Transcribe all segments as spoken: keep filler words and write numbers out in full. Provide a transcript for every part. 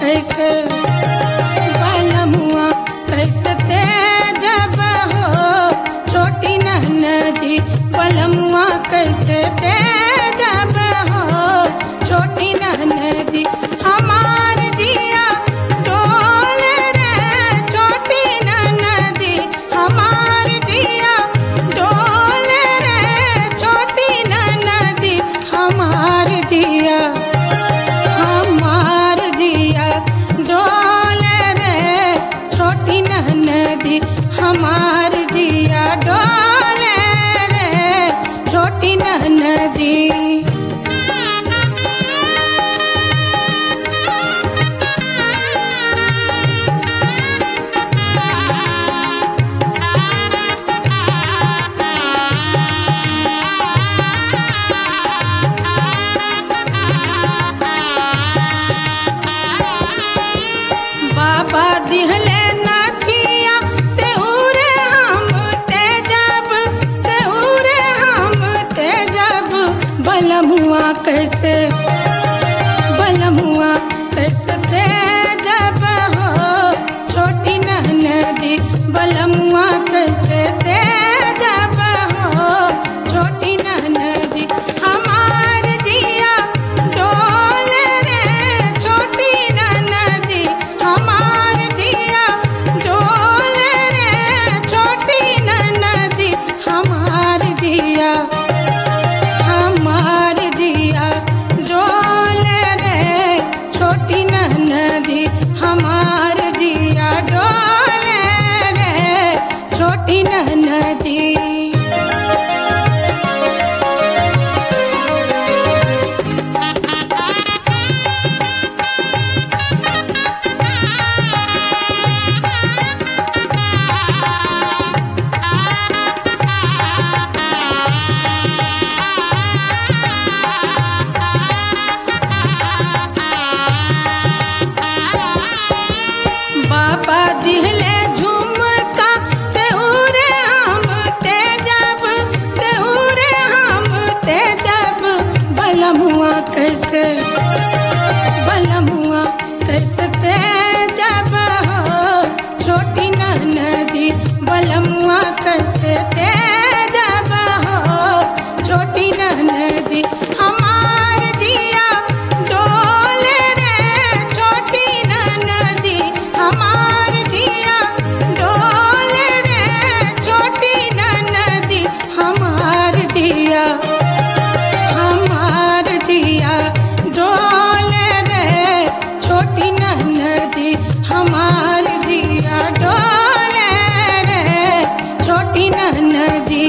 कैसे बलमुआ कैसे तेजब हो छोटी नदी बलमुआ कैसे तेजब हो छोटी नदी हमार जिया डोल रे छोटी नदी हमार जिया डोल रे छोटी नदी हमार जिया हमार जिया डोल रे छोटी नदी हमार जिया डोल रे छोटी नदी। बाबा दिहले नाचिया से उरे हम तेजब से उरे हम तेजब बलमुआ कैसे बलमुआ कैसे तेजब हो छोटी नदी बलमुआ कैसे तेजब हो छोटी नदी हमार जिया डोल रे छोटी नदी हमार जिया डोल रे छोटी नदी हमार जिया हमार जिया डोल रे छोटी नदी हमार जिया डोल रे छोटी नदी। बाबा दिहले झुमका से उरे हम तेजब से उरे हम तेजब बलमुआ कैसे बलमुआ कैसे तेजब हो छोटी नदी बलमुआ कैसे तेजब हो छोटी नदी हमार जिया डोल रे छोटी नदी हमार जिया डोल रे छोटी नदी हमार जिया हमार जिया डोल रे छोटी नदी हमार जिया डोल रे छोटी नदी।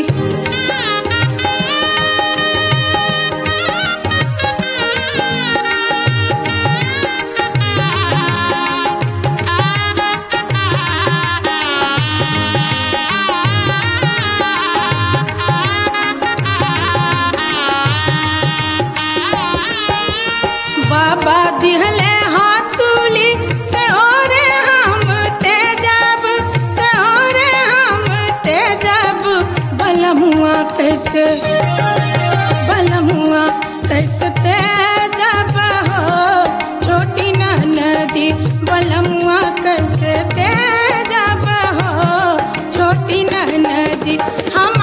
बाबा दिहले हासूली से ओरे हम तेजब से ओरे हम तेजब बलमुआ कैसे बलमुआ कैसे तेजब हो छोटी नदी बलमुआ कैसे तेजब हो छोटी नदी हम